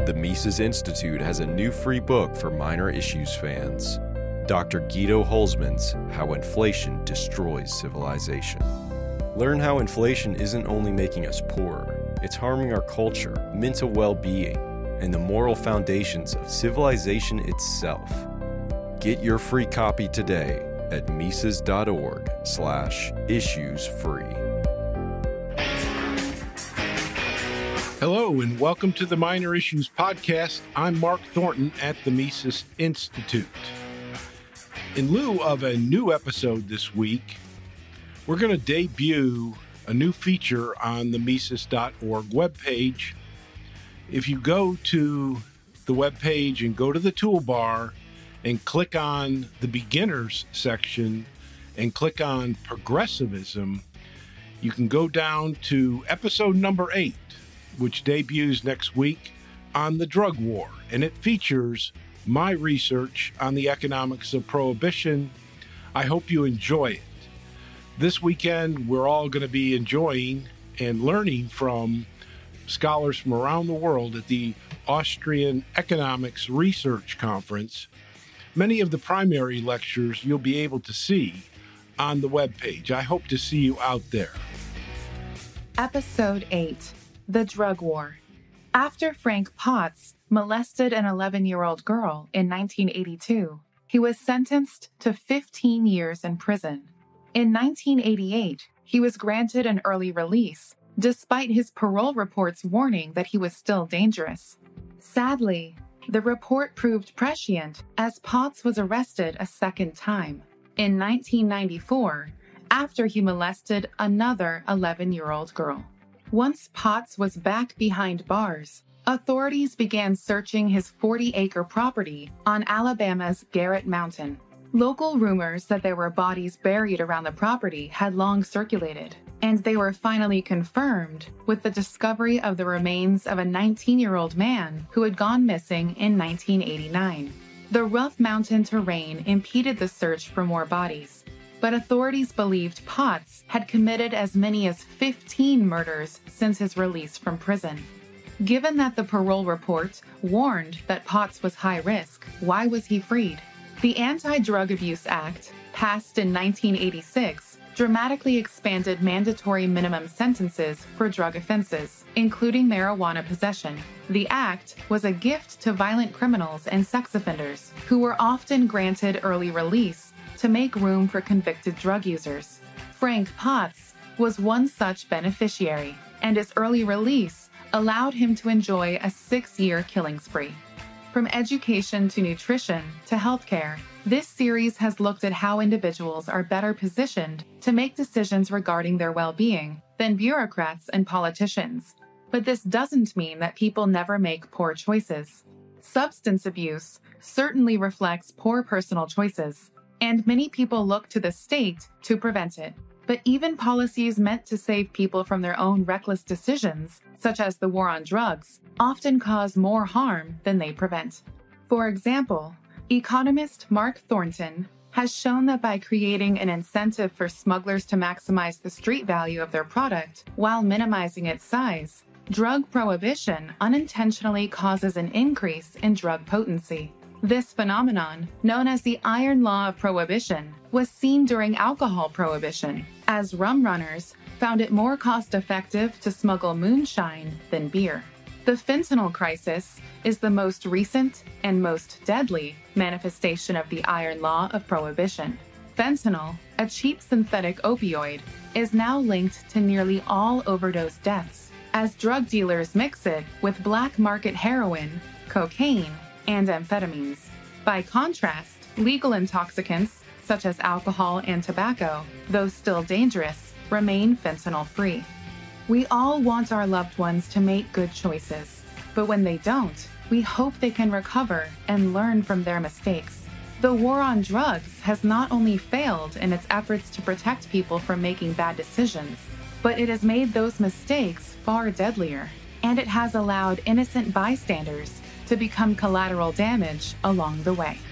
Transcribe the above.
The Mises Institute has a new free book for minor issues fans. Dr. Guido Hulsmann's How Inflation Destroys Civilization. Learn how inflation isn't only making us poorer, it's harming our culture, mental well-being, and the moral foundations of civilization itself. Get your free copy today at Mises.org/issues-free. Hello and welcome to the Minor Issues Podcast. I'm Mark Thornton at the Mises Institute. In lieu of a new episode this week, we're going to debut a new feature on the Mises.org webpage. If you go to the webpage and go to the toolbar and click on the beginners section and click on progressivism, you can go down to episode number 8, which debuts next week on the drug war, and it features my research on the economics of prohibition. I hope you enjoy it. This weekend, we're all going to be enjoying and learning from scholars from around the world at the Austrian Economics Research Conference. Many of the primary lectures you'll be able to see on the webpage. I hope to see you out there. Episode 8. The Drug War. After Frank Potts molested an 11-year-old girl in 1982, he was sentenced to 15 years in prison. In 1988, he was granted an early release, despite his parole report's warning that he was still dangerous. Sadly, the report proved prescient as Potts was arrested a second time, in 1994, after he molested another 11-year-old girl. Once Potts was back behind bars, authorities began searching his 40-acre property on Alabama's Garrett Mountain. Local rumors that there were bodies buried around the property had long circulated, and they were finally confirmed with the discovery of the remains of a 19-year-old man who had gone missing in 1989. The rough mountain terrain impeded the search for more bodies, but authorities believed Potts had committed as many as 15 murders since his release from prison. Given that the parole report warned that Potts was high risk, why was he freed? The Anti-Drug Abuse Act, passed in 1986, dramatically expanded mandatory minimum sentences for drug offenses, including marijuana possession. The act was a gift to violent criminals and sex offenders, who were often granted early release to make room for convicted drug users. Frank Potts was one such beneficiary, and his early release allowed him to enjoy a 6-year killing spree. From education to nutrition to healthcare, this series has looked at how individuals are better positioned to make decisions regarding their well-being than bureaucrats and politicians. But this doesn't mean that people never make poor choices. Substance abuse certainly reflects poor personal choices, and many people look to the state to prevent it. But even policies meant to save people from their own reckless decisions, such as the war on drugs, often cause more harm than they prevent. For example, economist Mark Thornton has shown that by creating an incentive for smugglers to maximize the street value of their product while minimizing its size, drug prohibition unintentionally causes an increase in drug potency. This phenomenon, known as the iron law of prohibition, was seen during alcohol prohibition, as rum runners found it more cost-effective to smuggle moonshine than beer. The fentanyl crisis is the most recent and most deadly manifestation of the iron law of prohibition. Fentanyl, a cheap synthetic opioid, is now linked to nearly all overdose deaths, as drug dealers mix it with black market heroin, cocaine, and amphetamines. By contrast, legal intoxicants, such as alcohol and tobacco, though still dangerous, remain fentanyl-free. We all want our loved ones to make good choices, but when they don't, we hope they can recover and learn from their mistakes. The war on drugs has not only failed in its efforts to protect people from making bad decisions, but it has made those mistakes far deadlier, and it has allowed innocent bystanders to become collateral damage along the way.